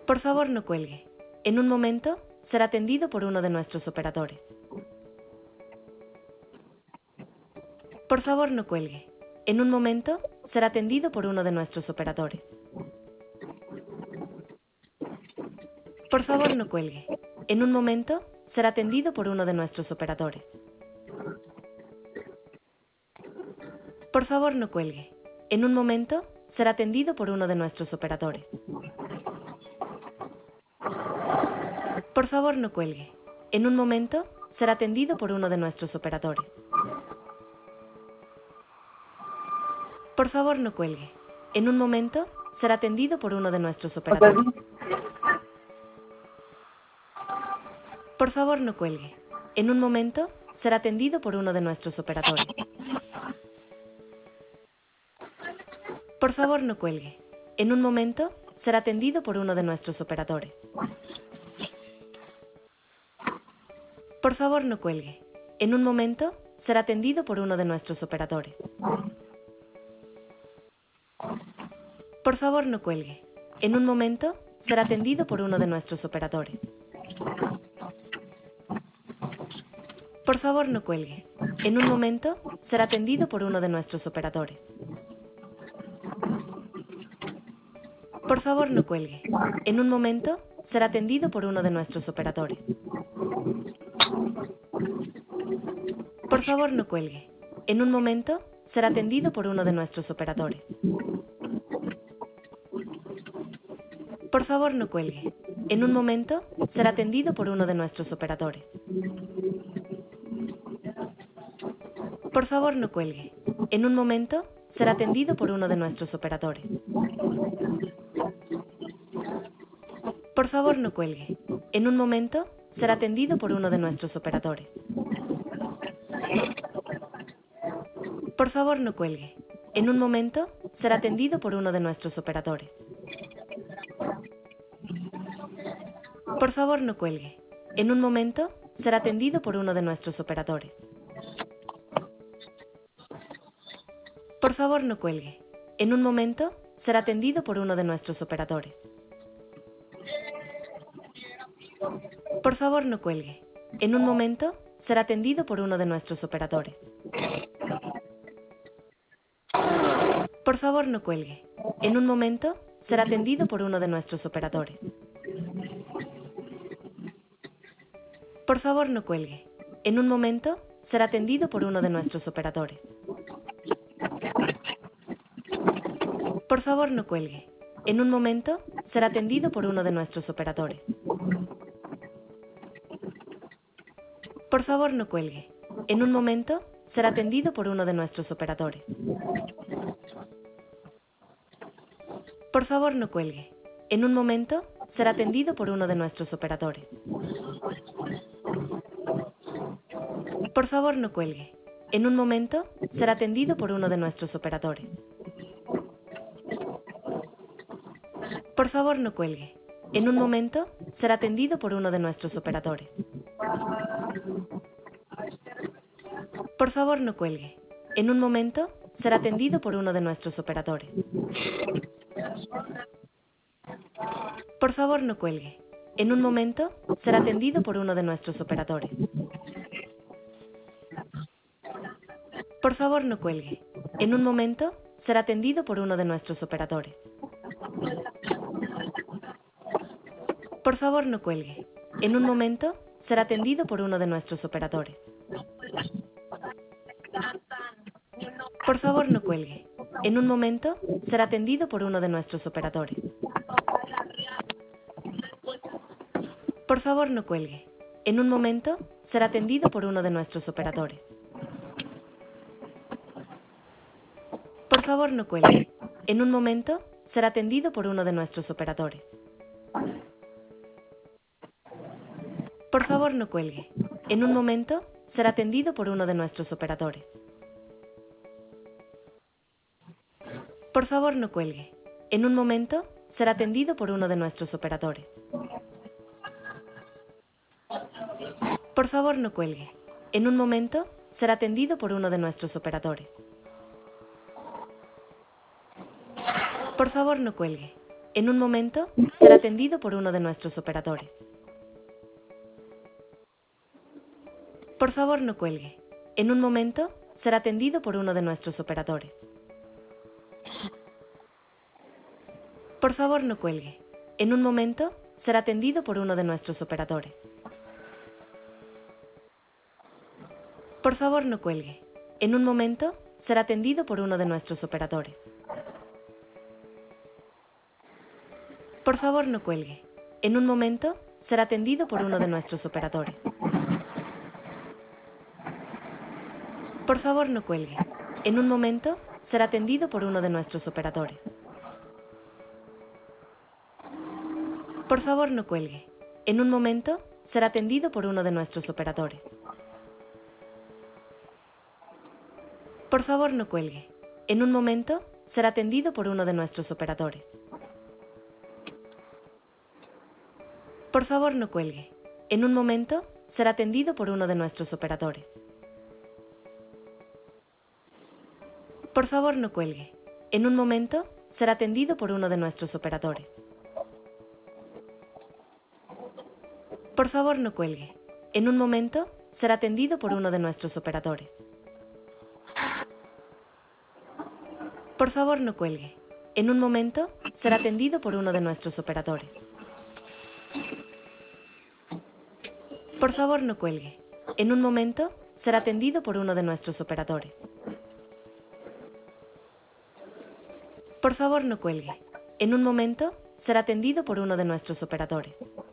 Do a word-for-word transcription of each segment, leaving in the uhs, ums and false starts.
Por favor, no cuelgue. En un momento, será atendido por uno de nuestros operadores. Por favor, no cuelgue. En un momento, será atendido por uno de nuestros operadores. Por favor, no cuelgue. En un momento, será atendido por uno de nuestros operadores. Por favor, no cuelgue. En un momento, será atendido por uno de nuestros operadores. Por favor, no cuelgue. En un momento, será atendido por uno de nuestros operadores. Por favor, no cuelgue. En un momento, será atendido por uno de nuestros operadores. Por favor, no cuelgue. En un momento, será atendido por uno de nuestros operadores. Por favor, no cuelgue. En un momento, será atendido por uno de nuestros operadores. Por favor, no cuelgue. En un momento, será atendido por uno de nuestros operadores. Por favor, no cuelgue. En un momento, será atendido por uno de nuestros operadores. Por favor, no cuelgue. En un momento, será atendido por uno de nuestros operadores. Por favor, no cuelgue. En un momento, será atendido por uno de nuestros operadores. Por favor, no cuelgue. En un momento, será atendido por uno de nuestros operadores. Por favor, no cuelgue. En un momento, será atendido por uno de nuestros operadores. Por favor, no cuelgue. En un momento, será atendido por uno de nuestros operadores. Por favor, no cuelgue. En un momento, será atendido por uno de nuestros operadores. Por favor, no cuelgue. En un momento, será atendido por uno de nuestros operadores. Por favor, no cuelgue. En un momento, será atendido por uno de nuestros operadores. Por favor, no cuelgue. En un momento, será atendido por uno de nuestros operadores. Por favor, no cuelgue. En un momento, será atendido por uno de nuestros operadores. Por favor, no cuelgue. En un momento, será atendido por uno de nuestros operadores. Por favor, no cuelgue. En un momento, será atendido por uno de nuestros operadores. Por favor, no cuelgue. En un momento, será atendido por uno de nuestros operadores. Por favor, no cuelgue. En un momento, será atendido por uno de nuestros operadores. Por favor, no cuelgue. En un momento, será atendido por uno de nuestros operadores. Por favor, no cuelgue. En un momento, será atendido por uno de nuestros operadores. Por favor, no cuelgue. En un momento, será atendido por uno de nuestros operadores. Por favor, no cuelgue. En un momento, será atendido por uno de nuestros operadores. Por favor, no cuelgue. En un momento, será atendido por uno de nuestros operadores. Por favor, no cuelgue. En un momento, será atendido por uno de nuestros operadores. Por favor, no cuelgue. En un momento, será atendido por uno de nuestros operadores. Por favor, no cuelgue. En un momento, será atendido por uno de nuestros operadores. Por favor, no cuelgue. En un momento, será atendido por uno de nuestros operadores. Por favor, no cuelgue. En un momento, será atendido por uno de nuestros operadores. Por favor, no cuelgue. En un momento, será atendido por uno de nuestros operadores. Por favor, no cuelgue. En un momento, será atendido por uno de nuestros operadores. Por favor, no cuelgue. En un momento, será atendido por uno de nuestros operadores. Por favor, no cuelgue. En un momento, será atendido por uno de nuestros operadores. Por favor, no cuelgue. En un momento, será atendido por uno de nuestros operadores. Por favor, no cuelgue. En un momento, será atendido por uno de nuestros operadores. Por favor, no cuelgue. En un momento, será atendido por uno de nuestros operadores. Por favor, no cuelgue. En un momento, será atendido por uno de nuestros operadores. Por favor, no cuelgue. En un momento, será atendido por uno de nuestros operadores. Por favor, no cuelgue. En un momento, será atendido por uno de nuestros operadores. Por favor, no cuelgue. En un momento, será atendido por uno de nuestros operadores. Por favor, no cuelgue. En un momento, será atendido por uno de nuestros operadores. Por favor, no cuelgue. En un momento, será atendido por uno de nuestros operadores. Por favor, no cuelgue. En un momento, será atendido por uno de nuestros operadores. Por favor, no cuelgue. En un momento, será atendido por uno de nuestros operadores. Por favor, no cuelgue. En un momento, será atendido por uno de nuestros operadores. Por favor, no cuelgue. En un momento, será atendido por uno de nuestros operadores.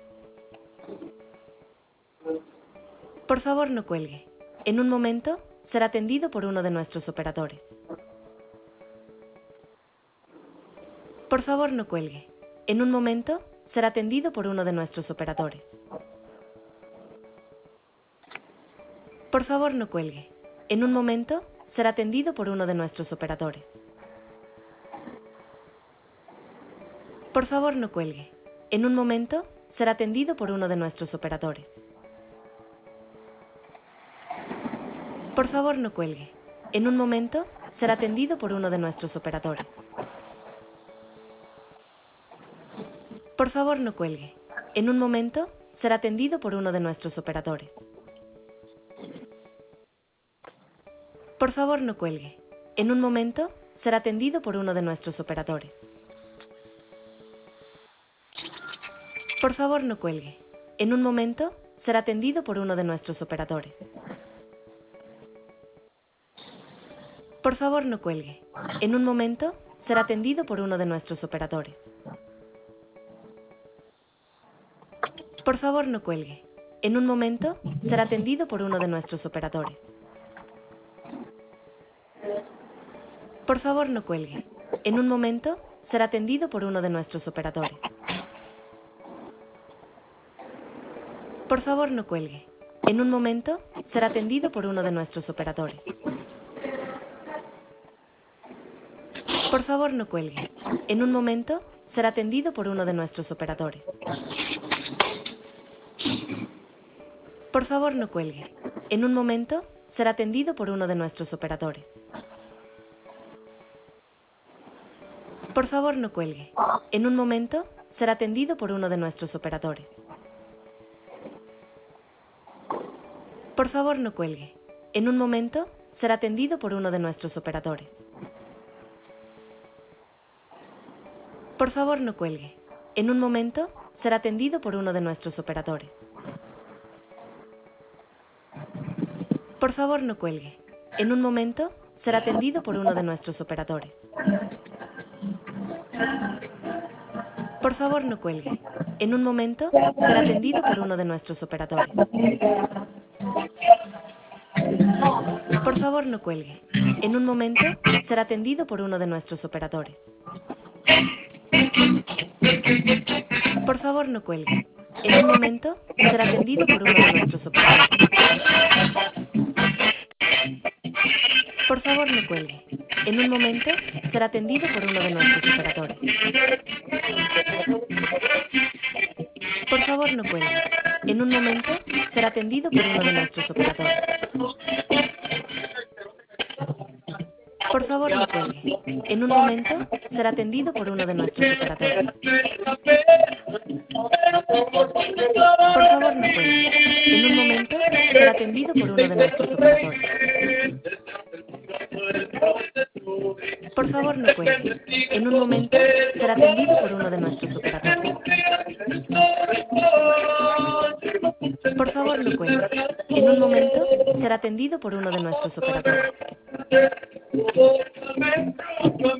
Por favor, no cuelgue. En un momento, será atendido por uno de nuestros operadores. Por favor, no cuelgue. En un momento, será atendido por uno de nuestros operadores. Por favor, no cuelgue. En un momento, será atendido por uno de nuestros operadores. Por favor, no cuelgue. En un momento, será atendido por uno de nuestros operadores. Por favor, no cuelgue. En un momento, será atendido por uno de nuestros operadores. Por favor, no cuelgue. En un momento, será atendido por uno de nuestros operadores. Por favor, no cuelgue. En un momento, será atendido por uno de nuestros operadores. Por favor, no cuelgue. En un momento, será atendido por uno de nuestros operadores. Por favor, no cuelgue. En un momento, será atendido por uno de nuestros operadores. Por favor, no cuelgue. En un momento, será atendido por uno de nuestros operadores. Por favor, no cuelgue. En un momento, será atendido por uno de nuestros operadores. Por favor, no cuelgue. En un momento, será atendido por uno de nuestros operadores. Por favor, no cuelgue. En un momento, será atendido por uno de nuestros operadores. Por favor, no cuelgue. En un momento, será atendido por uno de nuestros operadores. Por favor, no cuelgue. En un momento, será atendido por uno de nuestros operadores. Por favor, no cuelgue. En un momento, será atendido por uno de nuestros operadores. Por favor, no cuelgue. En un momento, será atendido por uno de nuestros operadores. Por favor, no cuelgue. En un momento, será atendido por uno de nuestros operadores. Por favor, no cuelgue. En un momento, será atendido por uno de nuestros operadores. Por favor, no cuelgue. En un momento, será atendido por uno de nuestros operadores. Por favor, no cuelgue. En un momento, será atendido por uno de nuestros operadores. Por favor, no cuelgue. En un momento, será atendido por uno de nuestros operadores. Por favor, no cuelgue. En un momento, será atendido por uno de nuestros operadores. Por favor, no cuelgue. En un momento será atendido por uno de nuestros operadores. Por favor, no cuelgue. En un momento será atendido por uno de nuestros operadores. Por favor, no cuelgue. En un momento será atendido por uno de nuestros operadores. Por favor, no cuelgue. En un momento será atendido por uno de nuestros operadores.